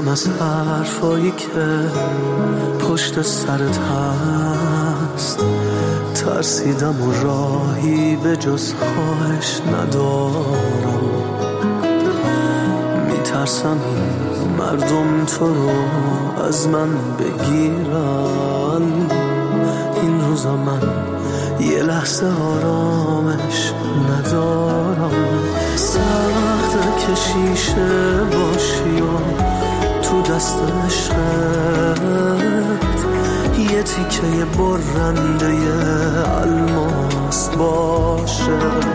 از حرفایی که پشت سرت هست، ترسیدم و راهی به جز خواهش ندارم. میترسم این مردم تو رو از من بگیرن. این روزا من یه لحظه آرامش ندارم. سخته که شیشه باشی و تو دست عشقت یه تیکه برنده الماس باشه.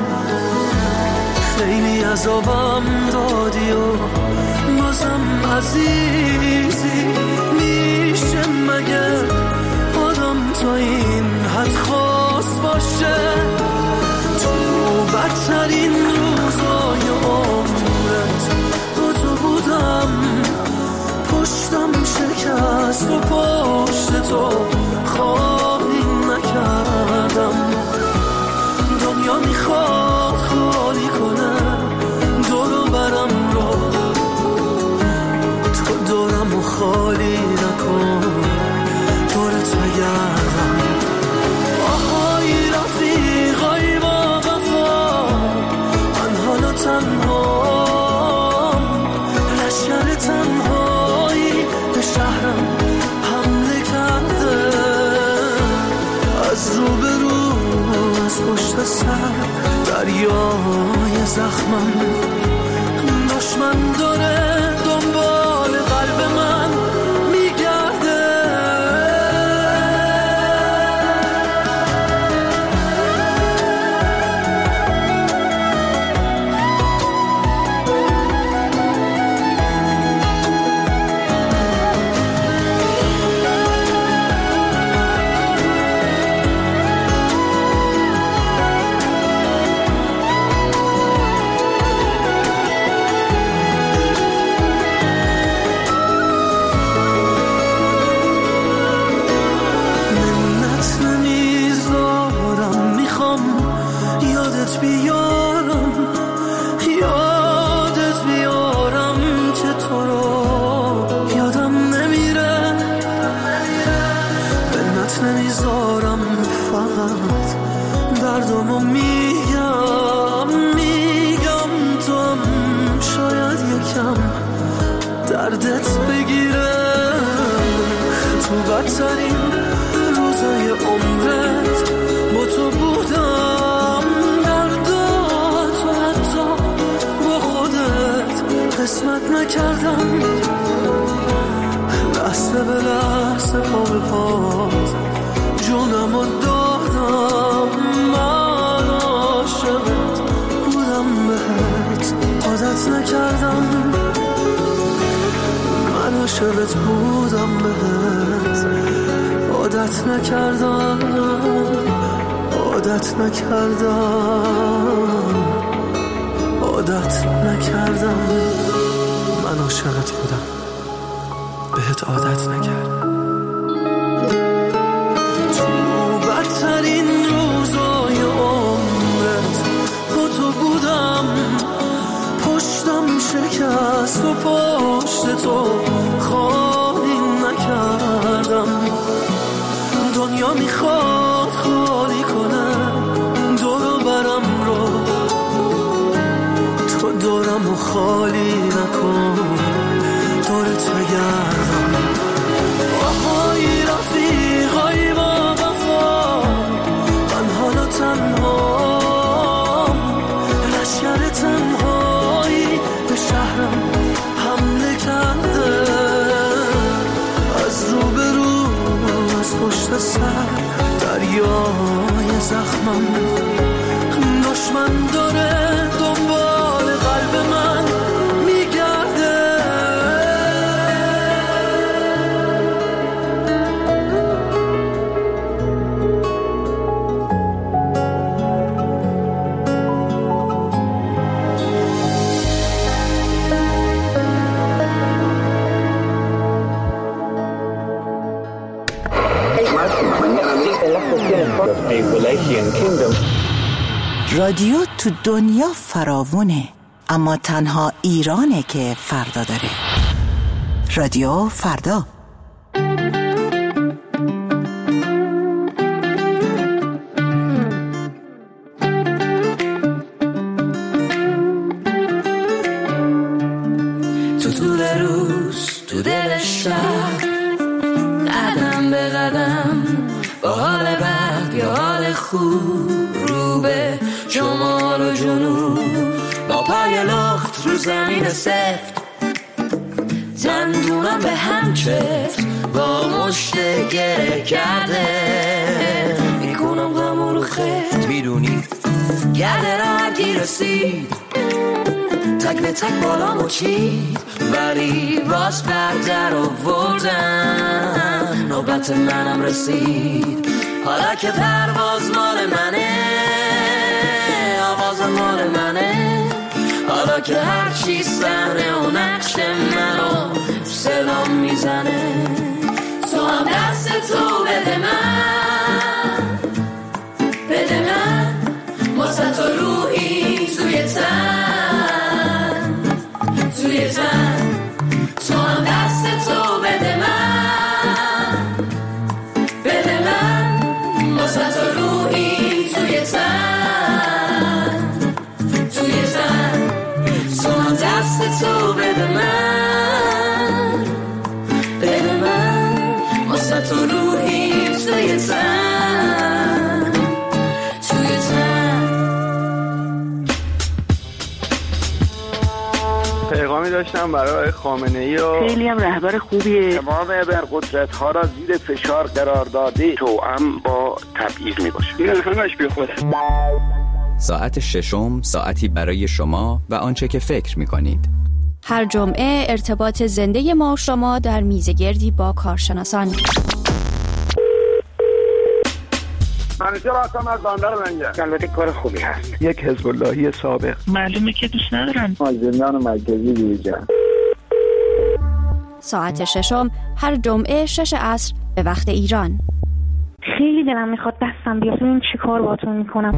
خیلی عذابم دادی و بازم عزیزی، میشه مگه آدم تا این حد خاص باشه؟ تو بدترین روزای عمرت با تو بودم، پشتم شکست و پشت تو خواهی نکردم. دنیا میخواد خالی کنه دورو برم رو، تو دورم و خالی نکن، دورت بگردم. آهای رفیقای با وفا، من حالا تنهام، لشکر تنهایی به شهرم حمله کرده. از روبرو از پشت سر دریای زخمم، دشمن داره دنبال قلب من میگرده. دردمو میگم تو هم شاید یکم دردت بگیره. تو بدترین روزای عمرت با تو بودم، درداتو حتی با خودت قسمت نکردم. لحظه به لحظه پا به پات جونمو دادم. من عاشقت بودم بهت عادت نکردم. من عاشقت بودم بهت عادت نکردم. عادت نکردم. من عاشقت بودم بهت عادت نکردم. تو بدترین روزای عمرت با تو بودم، پشتم شکست و پشت تو خالی نکردم. دنیا میخواد خالی کنه دورو برم رو، تو دورم و خالی نکن، دورت بگردم. آهای رفیقای با وفا، من حالا تنهام، لشکر تنهایی به شهرم حمله کرده. از روبرو از پشت سر دریای زخمم، دشمن داره دنبال قلب من میگرده. رادیو تو دنیا فراوونه، اما تنها ایرانه که فردا داره. رادیو فردا. تو طول روز تو دل شهر، قدم به قدم با حال بد یا حال خوب، رو به شمال و جنوب با پای لخت رو زمین سفت، دندونم به هم چفت با مشت گره کرده، میکنم غمو رو خفت، میدونی گرده را گیر رسید، تک به تک بالامو چید، ولی باز بردر آوردم، نوبت منم رسید، حالا که پرواز مال منه، آواز مال منه، حالا که هر چی صحنه و نقش منو صدام میزنه، تو هم دست تو بده من، بده من، واسه تو روحی توی تن، توی تن، تو هم دست تو بده من، بده من، واسه تو روحی توی تن، توی تن، تو هم دست تو بده من، بده من، واسه تو روحی توی تن، توی تن. پیغامی داشتم برای خامنه‌ای و خیلی هم رهبر خوبیه، تمام ابرقدرت‌ها را زیر فشار قرار داده، توأم با تبعیض میباشه. این همش بی خوده. ساعت ششم، ساعتی برای شما و آنچه که فکر می‌کنید. هر جمعه ارتباط زنده ما و شما در میزگردی با کارشناسان. منیجر هستم از بندر منجر. البته کار خوبی هست. یک حزب اللهی سابق. معلومه که دوست ندارن. زندان مرکزی دیجا. ساعت ششم هر جمعه 6 عصر به وقت ایران. خیلی دلم میخواد دستم بیاد ببینم چی کار باهاتون میکنم.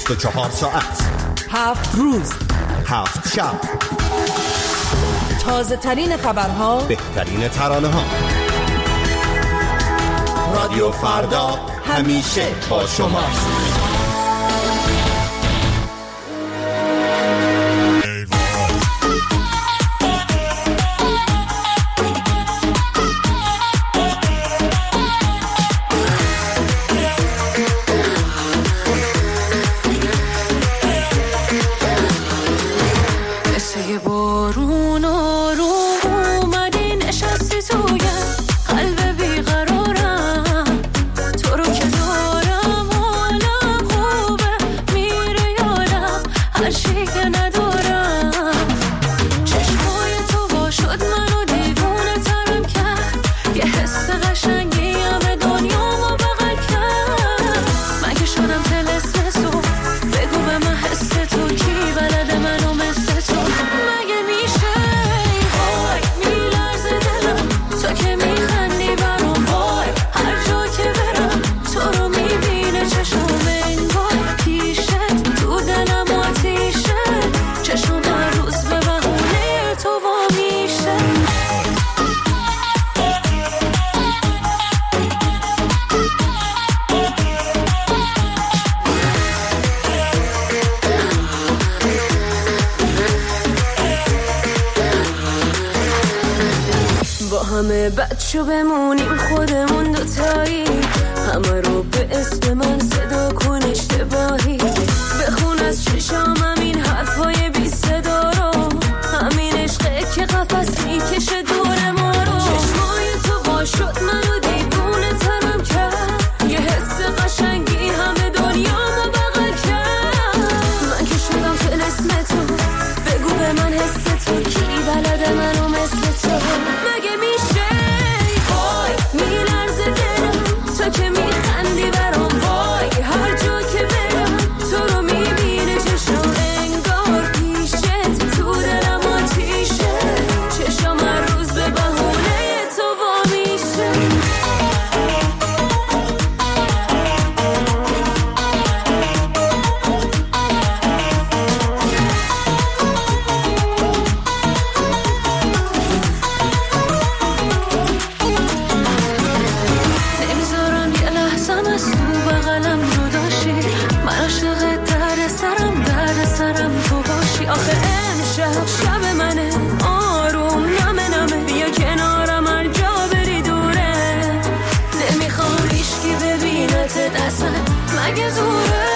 24 ساعت 7 روز 7 شب، تازه ترین خبرها، بهترین ترانه ها. رادیو فردا همیشه با شماست. همه بچه بمونیم خودمون دوتایی، همه رو به اسم من صدا کن اشتباهی، بخون از چشام همین حرفای بی صدا رو، همین عشقه که قفص میکشه دور ما رو، چشمای تو باشد منو دیوونه ترم کرد، یه حس قشنگی همه دنیامو بغل کرد، من که شدم طلسم تو، بگو به من حس تو کی بلده منو مثل تو، مگه میشه وای میلرزه دلم تو که میخندی برام، وای هر جا که برم تو رو میبینه چشم انگار پیشت تو دلم آتیشه، چشم هر روز به بهونه تو وا میشه. آخه امشب شب منه آروم نمه بیا کنارم هر جا بری دوره، نمیخوام هیچکی ببینت اصلا مگه زوره،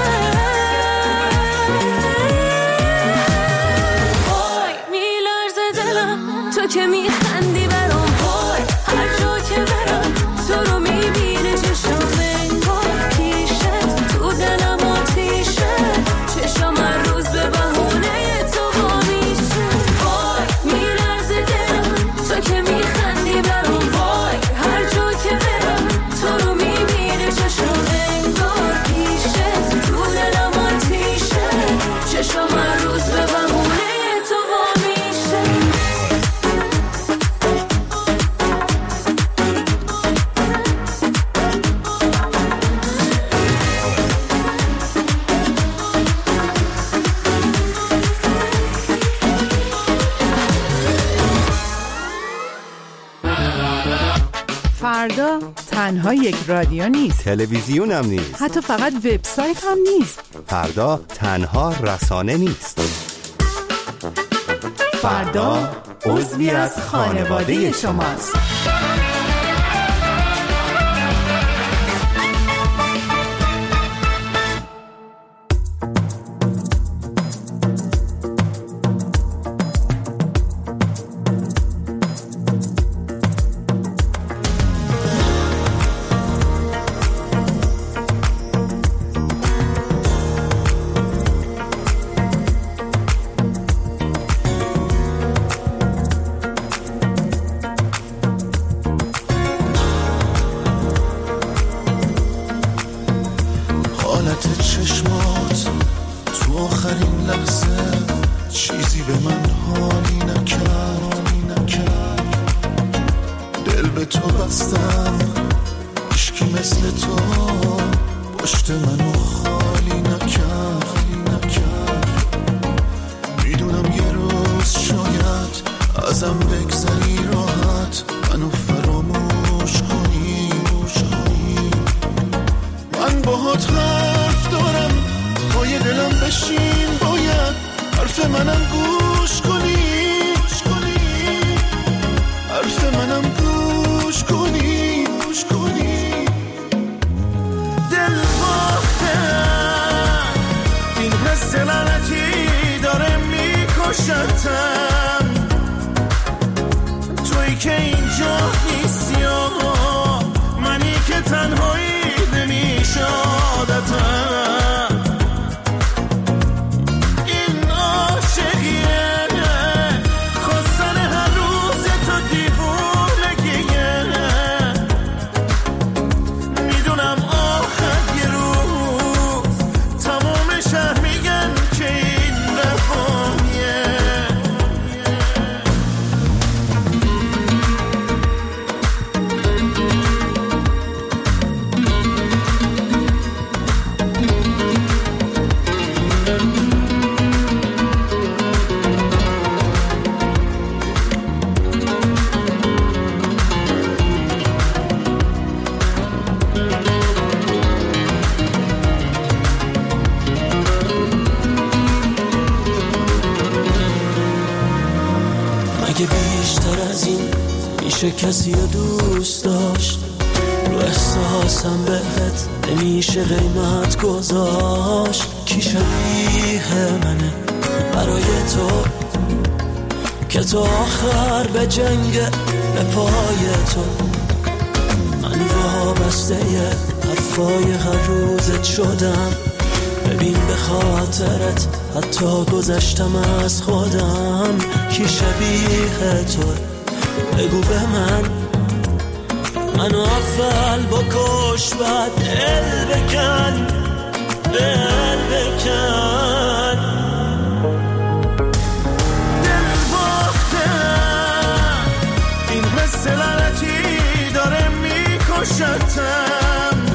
وای میلرزه دلم تو که میخندی برام، وای هر جا که برم تو رو میبینه چشم انگار پیشت تو دلم آتیشه، چشم هر روز به بهونه که میخندی برام، وای هر جا که برم تو رو میبینه چشم انگار پیشت تو دلم آتیشه، چشم هر روز به بهونه تو وا میشه. فردا تنها یک رادیو نیست، تلویزیون هم نیست، حتی فقط وبسایت هم نیست. فردا تنها رسانه نیست، فردا عضوی از خانواده شماست. مثل تو پشت منو خالی نکرد. ازم بگذری راحت منو فراموش کنی. من باهات حرف دارم پای دلم بشین باید حرف منم گوش کنی. حرف منم گوش کنی. دل باختم این حس لعنتی داره میکشتم. تویی که اینجا نیستی منی که تنهایی نمیشه عادتم. این عاشقیه خواستن هر روز تو دیوونگیه. میدونم آخر یه روز تمام شهر میگن که این رفاهیه. اگه بیشتر از این میشه کسی رو دوست داشت، رو احساسم بهت نمیشه قیمت گذاشت. کی شبیه منه برای تو که تو آخر به جنگ به پای تو. من وابسته حرفای هر روزت شدم. ببین به خاطرت حتی گذشتم از خودم. کی شبیه تو بگو به منو اول بکش بعد دل بکن. دل باختم این حس لعنتی داره میکشتم.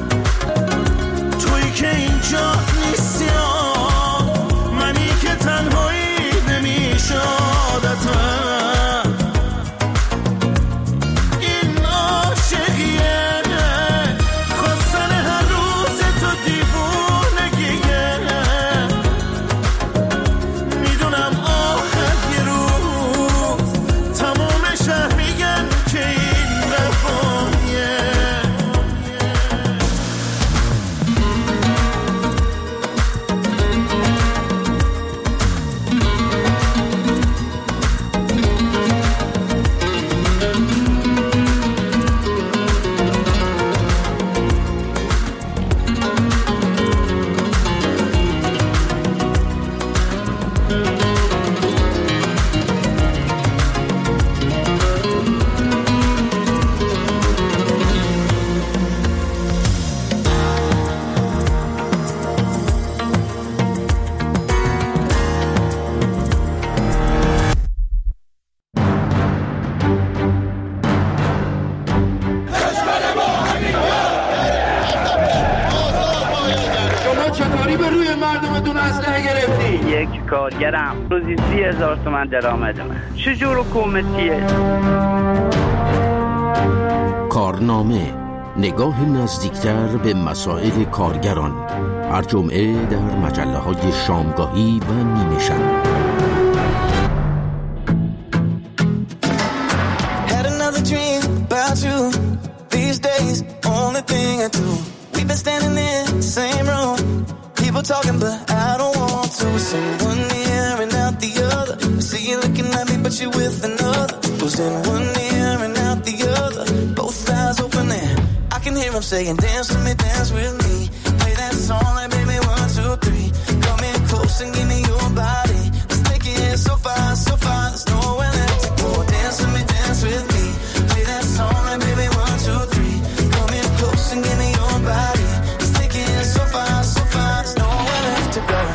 تویی که اینجا نیستی منی که تنهایی نمیشه عادتم. این عاشقیه خواستن هر روز تو دیوونگیه. میدونم آخر یه روز تمام شهر میگن که این رفاهیه. یک کارگرم روزی 30,000 تومان درآمد من. چجور حکومتیه؟ کارنامه، نگاه نزدیکتر به مسائل کارگران. هر جمعه در مجله‌های شامگاهی و نیمه شب. Had another dream about you. These days, only thing I do. We've been standing in the same room. People talking, but I don't want to. It's in one ear and out the other. I see you looking at me, but you're with another. Was in one ear and out the other. Both eyes open and I can hear them saying, dance with me, dance with me. Play that song like baby 1, 2, 3. Come in close and give me your body. Let's take it so far, so far. There's nowhere left to go. Dance with me, dance with me. Play that song like baby 1, 2, 3. Come in close and give me your body. Let's take it so far, so far. There's nowhere left to go.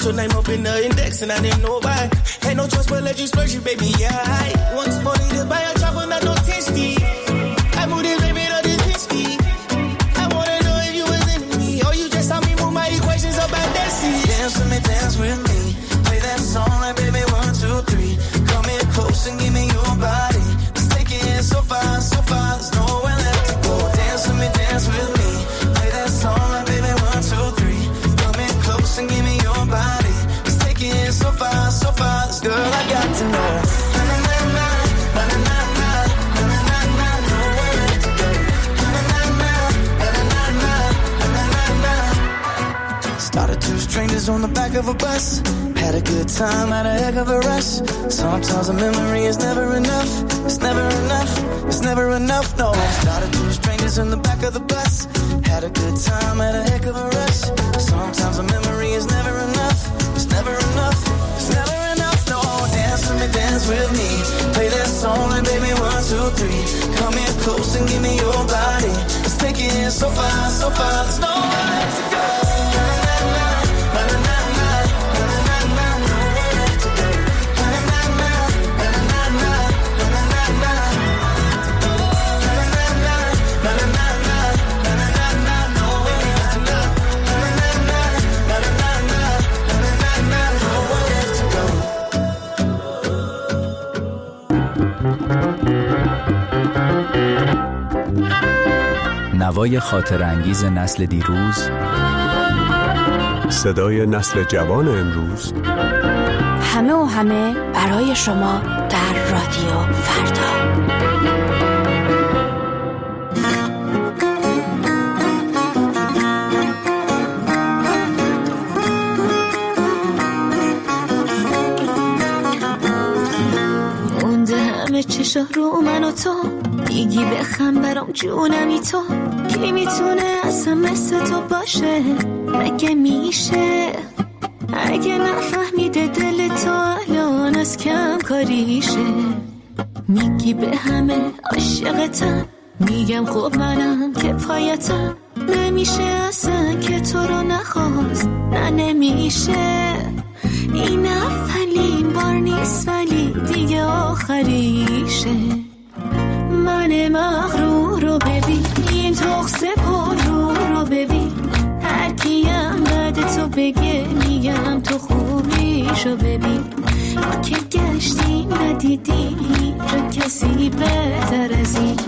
Your name up in the index and I didn't know why. Ain't no choice but let you splurge you, baby, yeah. Once more to buy a job when I no tasty. I moved it, baby, to this risky. I wanna know if you was in me, or you just saw me move my equations up at that seat. Dance with me. Play that song like baby 1, 2, 3. Come in close and give me your body. Let's take it in so far, so far. There's nowhere left to go. Dance with me. Play that song like baby 1, 2, 3. Come in close and give me your body. Let's take it in so far, so far. This girl I got to know. Na na na na, na na na na, na na na na. Nowhere left to go. Na na na na, na na na na, na na na na. Started two strangers on the back of a bus. Had a good time, had a heck of a rush. Sometimes a memory is never enough. It's never enough. It's never enough, no. Started two strangers in the back of the bus. Had a good time, had a heck of a rush. Sometimes a memory is never enough. It's never enough. It's never enough, no. Dance with me. Play that song and baby 1, 2, 3. Come in close and give me your body. Let's take it in so far, so far. There's nowhere left to go. نوای خاطر انگیز نسل دیروز، صدای نسل جوان امروز، همه و همه برای شما در رادیو فردا. مونده همه چشا رو من و تو، میگی بخم برام جونمی تو. کی میتونه اصلا مثل تو باشه؟ مگه میشه؟ اگه نفهمیده دل تو الان از کم کاریشه. میگی به همه عاشقتم، میگم خب منم که پایتم. نمیشه اصلا که تو رو نخواست، نه نمیشه. این اولین بار نیست ولی دیگه آخریشه. من مغرور رو ببین، این تخصه پر رو ببین. هر کیم بعد تو بگه میگم تو خوبیشو ببین. ما که گشتیم ندیدیم جو کسی بهتر از این.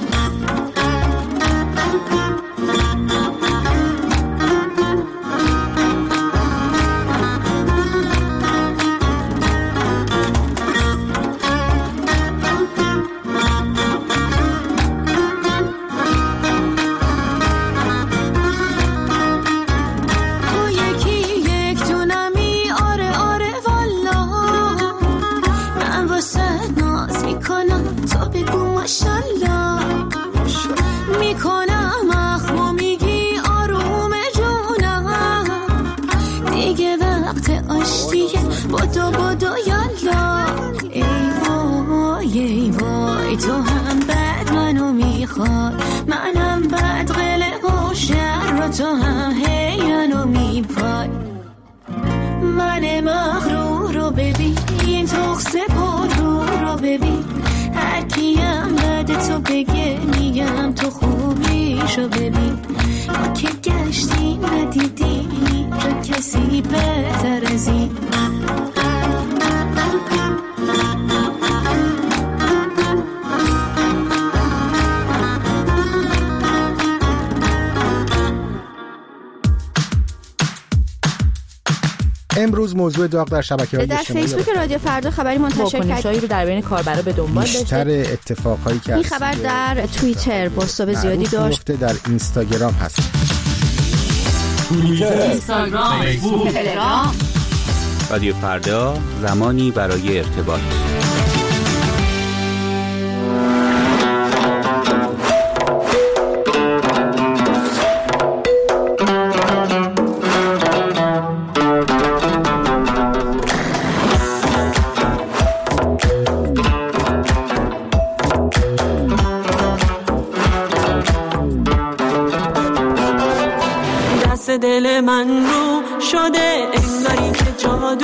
تو هم بعد منو میخواد، منم بعد قلق و شر و تو هم هی منو میپای. من مغرور رو ببین، این تخصه پر رو ببین. هر کیم بعد تو بگه میگم تو خوبیشو ببین. ما که گشتیم ندیدیم جو کسی بهتر از این. امروز موضوع داغ در شبکه‌های اجتماعی در فیسبوک رادیو فردا خبری منتشر کرد. واکنش‌هایی رو در بین کاربرا به دنبال داشته. بیشتر اتفاقایی که این خبر در توییتر بازتاب زیادی داشت. در اینستاگرام هست. اینستاگرام، فیسبوک، تلگرام. رادیو فردا، زمانی برای ارتباط. دل من رو شده انگاری که جا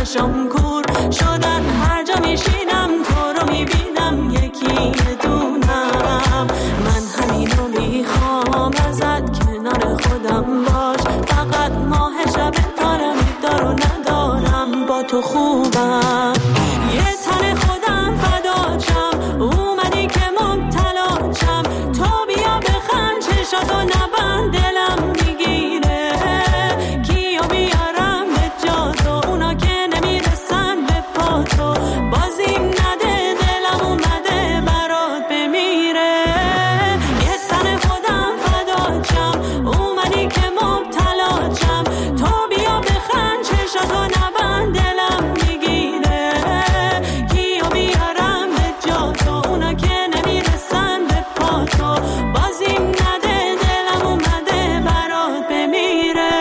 چشم کور شدن، هر جا میشینم تو رو میبینم یکی دونم. من همینو میخوام ازت، کنار خودم باش، فقط ماه شب دارم دارو ندارم با تو خوبم. یه تن خودم فداچم، اومدی که مبتلاچم، تو بیا بخند چشاتو نبند دلم میگیره، کیو بیارم به جا تو، اونا که نمیرسن به پا تو، بازیم نده دلم اومده برات بمیره. یه تن خودم فداچم، اومدی که مبتلاچم، تو بیا بخند چشاتو نبند دلم میگیره، کیو بیارم به جا تو، اونا که نمیرسن به پا تو، بازیم نده دلم اومده برات بمیره.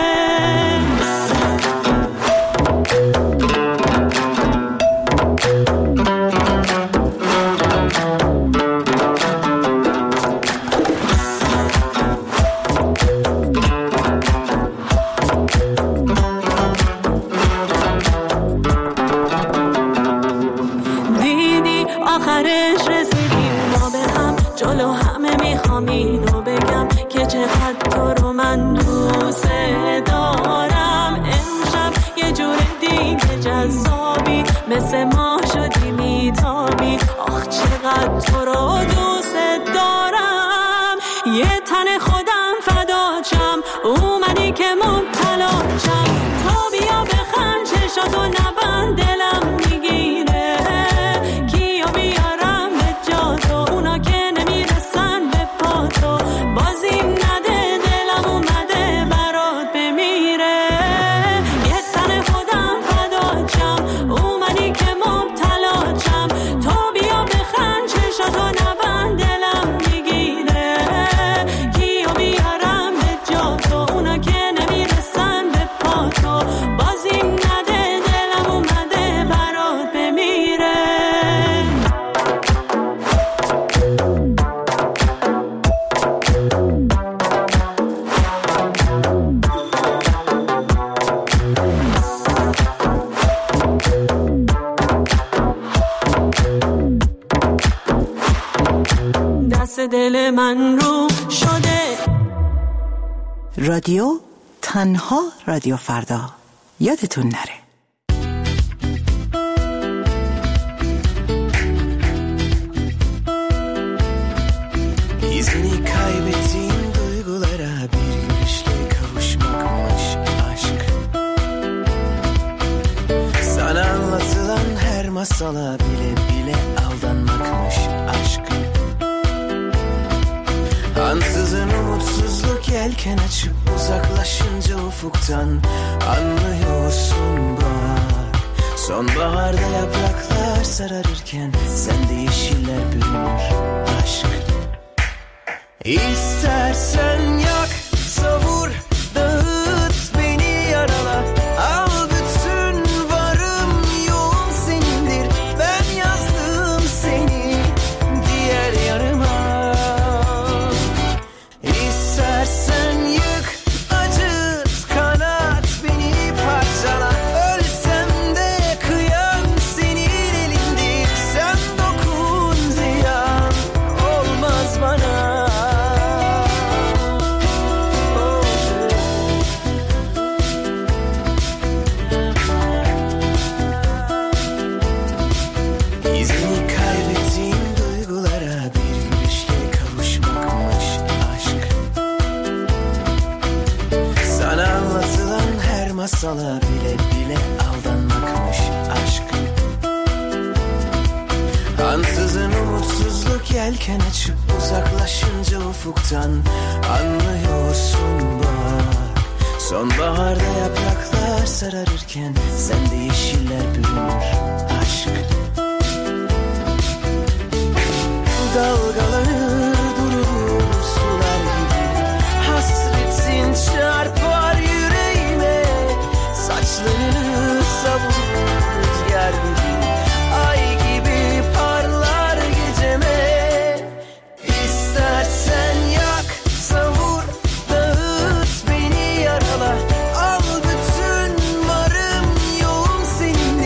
دیدی آخرش رسیدیم ما به هم، جلو همه میخوام اینو بگم که چقدر تو رو من دوست دارم. امشب یه جور دیگه جذابی، مثل ماه شدی میتابی، آخ چقدر تو رو دوست دارم. یه تن خودم فداچم، اومدی که مبتلاچم، تو بیا بخند چشاتو نبند دلم میگیره، کیو بیارم به جا تو، اونا که نمیرسن به پا تو، بازیم نده دلم اومده برات بمیره. یه تن خودم فداچم، اومدی که مبتلاچم، تو بیا بخند چشاتو نبند دلم میگیره، کیو بیارم به جا تو، اونا که نمیرسن به پا تو، بازیم نده دلم اومده برات بمیره. دست دل من رو شده. رادیو تنها رادیو فردا، یادتون نره. İzini kaybettiğim duygulara bir gülüşle kavuşmakmış aşk. Sana anlatılan her masala bile bile aldanmakmış aşk. Ansızın umutsuzluk yelken açıp uzaklaşınca ufuktan anlıyorsun bak. Sonbaharda yapraklar sararırken sende yeşiller bürünür aşk. İstersen yak, savur, dağıt beni yarala. Al bütün varım yoğum senindir. Ben yazdım seni diğer yarıma. İstersen yık, acıt, kanat beni parçala. Ölsem de kıyam senin elindir. Sen dokun ziyan olmaz bana. Masala bile bile aldanmakmış aşk. Ansızın umutsuzluk yelken açıp uzaklaşınca ufuktan anlıyorsun bak. Sonbaharda yapraklar sararırken sende yeşiller bürünür aşk. Dalgalanır durur sular gibi, hasretin çarpar yüreğime. Saçlarını savurur rüzgar gibi, ay gibi parlar geceme. İstersen yak, savur, dağıt beni yarala. Al bütün varım yoğum senin.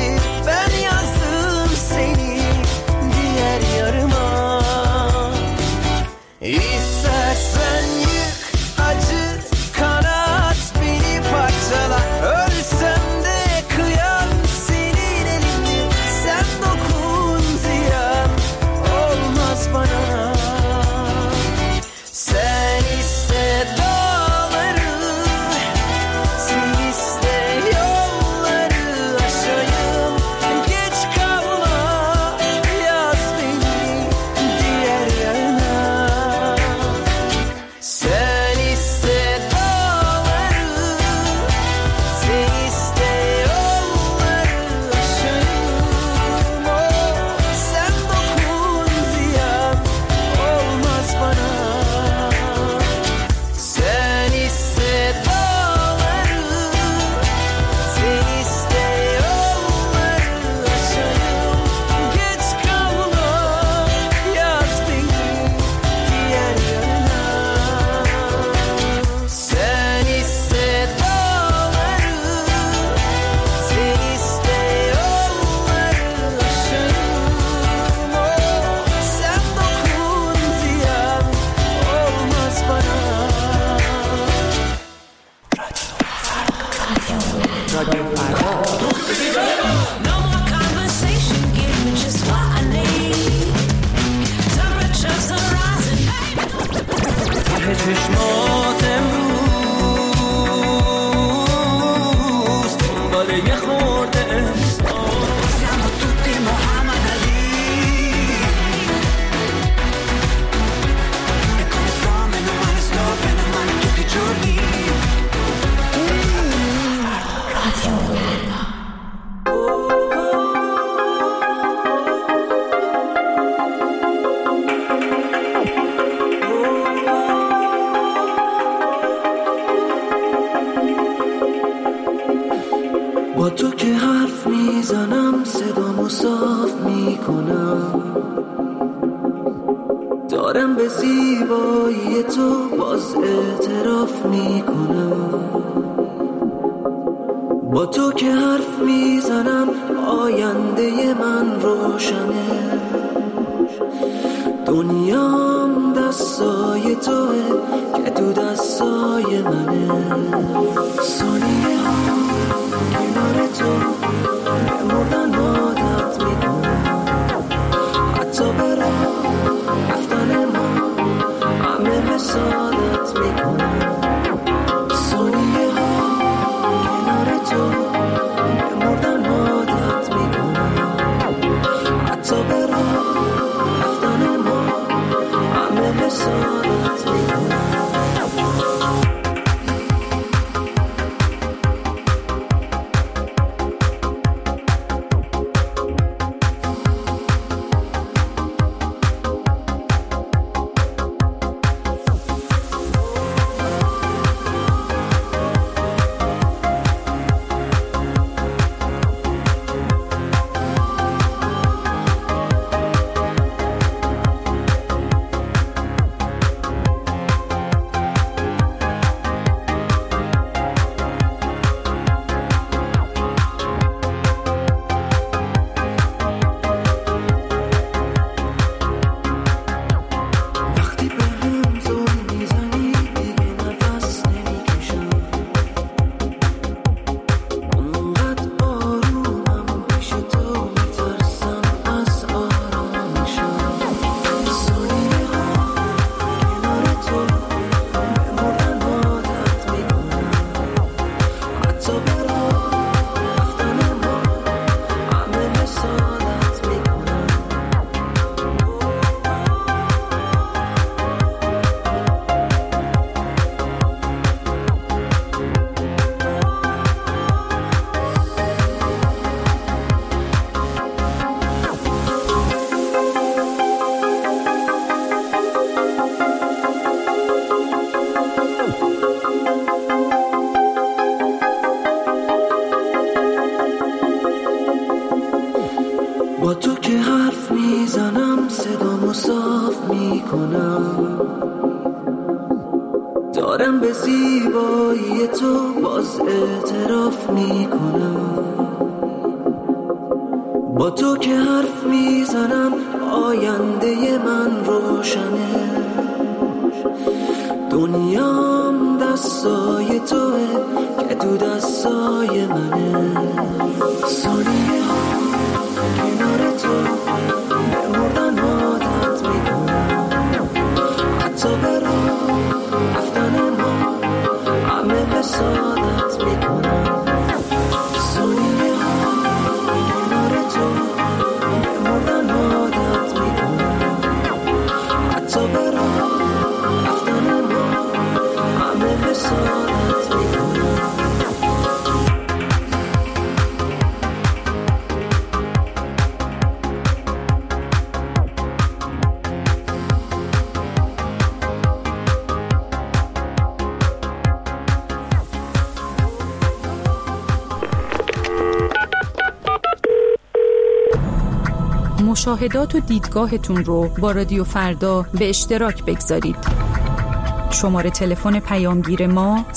میزنم صدامو صاف میکنم، دارم به زیبایی تو باز اعتراف میکنم. با تو که حرف میزنم آینده من روشنه، دنیام دستای توه که تو دستای منه. ثانیه ها کنار تو بمردن عادت میکنم، حتی به راه رفتن ما همه حسادت میکنم. ثانیه ها کنار تو بمردن عادت میکنم، حتی به راه رفتن ما همه حسادت میکنم. با تو که حرف میزنم صدامو صاف میکنم، دارم به زیبایی تو باز اعتراف میکنم. با تو که حرف میزنم آینده من روشنه، دنیام دستای توه که تو دستای منه. ثانیه ها کنار تو بمردن عادت میکنم، حتی به راه رفتن ما همه حسادت میکنم. ثانیه ها کنار تو بمردن عادت میکنم، حتی به راه رفتن ما همه حسادت میکنم. مشاهدات و دیدگاهتون رو با رادیو فردا به اشتراک بگذارید. شماره تلفن پیامگیر ما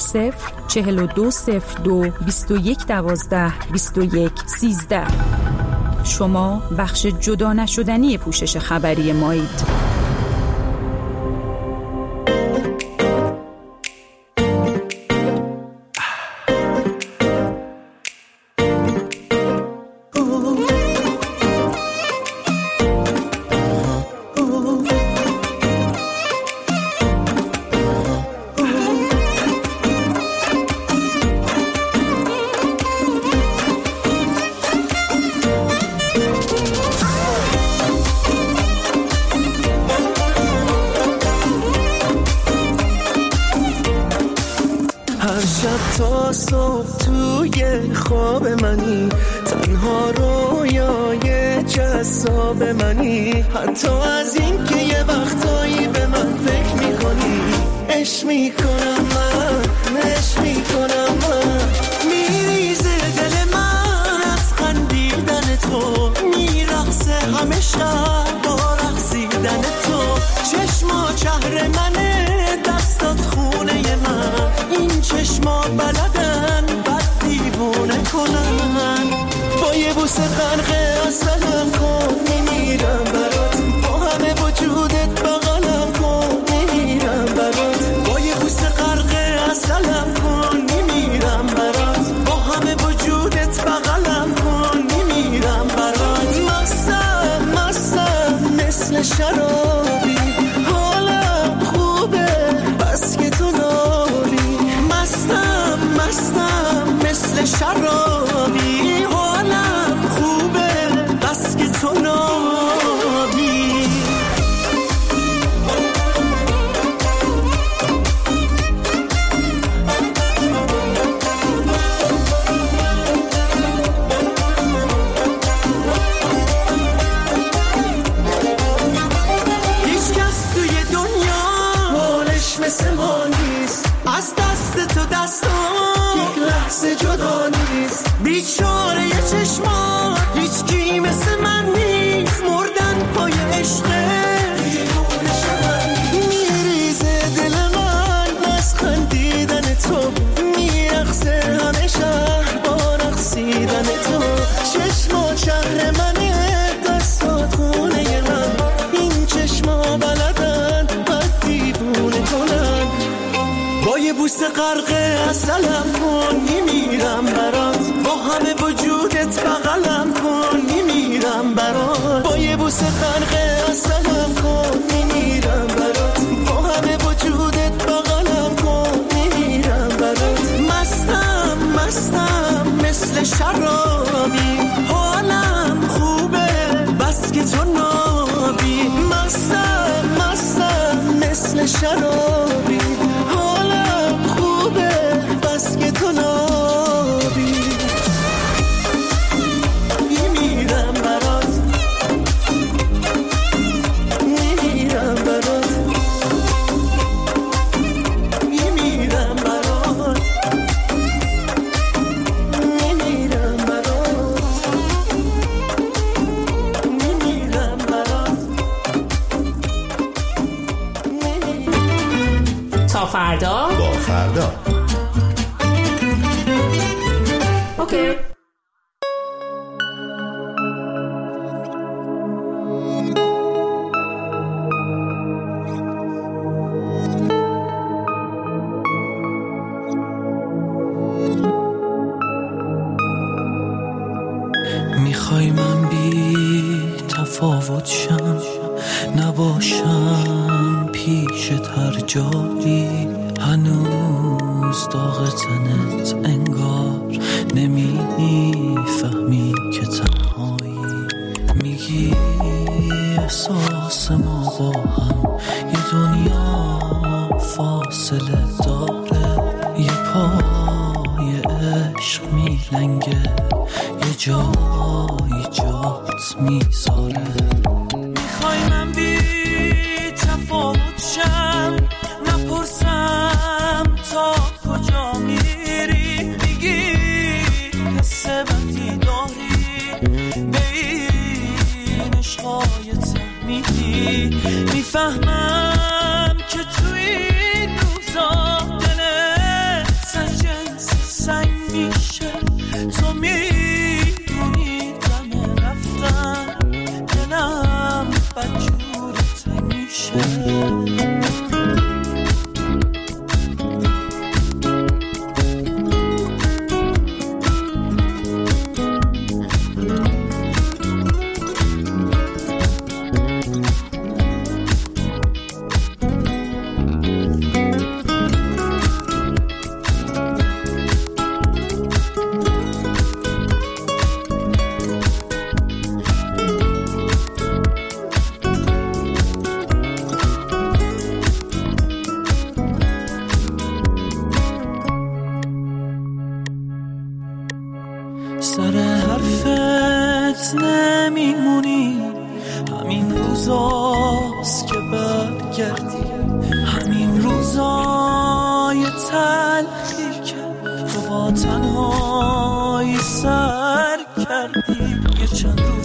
004202 2112 2113. شما بخش جدا نشدنی پوشش خبری مایید. تا صبح توی خواب منی، تنها رویای جذاب منی، حتی از این که یه وقتایی به من فکر میکنی. عشق میکنم من، عشق میکنم من، میریزه دل من از خنده تو میرقصه همه شب با رقصیدن تو چشما شهر منه دستات خونه من این چشما بلدن بد دیوونه کنن با یه بوسه غرق اصلم کن میمیرم برات با همه وجودت بغلم کن میمیرم برات با یه بوسه غرق اصلم کن میمیرم برات با همه وجودت بغلم کن میمیرم برات مستم مستم مثل شرابی حالم خوبه بس که تو نالی مستم مستم مثل شرابی حالم خوبه بس که تو نالی مثل ما نیست از دست تو دستان یک لحظه جدا نیست بیچاره یه چشما هیچ کی مثل من نیست مردن پای عشقه میریزه دل من از خندیدن تو میرقصه همه شهر با رقصیدن تو چشما شهر منه دستات خونه من این چشما بلدن بد دیوونه کنن با یه بوسه غرق اصلم کن میمیرم برات با همه وجودت بغلم کن میمیرم برات با یه بوسه غرق اصلم کن میمیرم برات با همه وجودت بغلم کن میمیرم برات مستم مستم مثل شرابی حالم خوبه بس که تو نابی مستم مستم مثل شرابی حالم خوبه بس که تو نابی میمیرم برات میمیرم برات میمیرم برات میمیرم برات میمیرم برات تا فردا با فردا اوکی. میخوای من بی تفاوت شم نباشم پیشت هر جایی هنوز داغ تنت انگار نمیفهمی که تنهایی میگی احساس ما با هم یه دنیا فاصله داره یه پای عشق میلنگه یه جایی جات میذاره میخوای من بی تفاوت شم نپرسم تا کجا میری میگی حس بدی داری به این عشقای تحمیدی میفهمم که توی این روزا دلت از جنس سنگ میشه تو میدونی دم رفتن دلم بدجور تنگ میشه سر حرفت نمیمونی همین روزاست که برگردی همین روزای تلخی که تو با تنهایی سر کردی یه چند روز